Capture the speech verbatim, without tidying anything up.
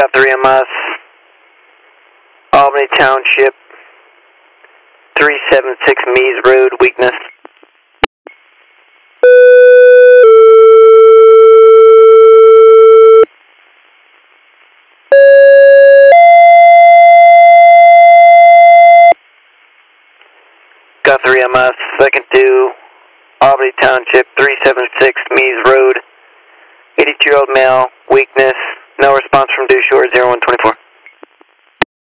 three M S, Albany Township, three seven six Mees Road, weakness. Got three M S, second to Albany Township, three seven six Mees Road, eighty-two-year-old male, weakness, no response from due shore, zero one twenty-four.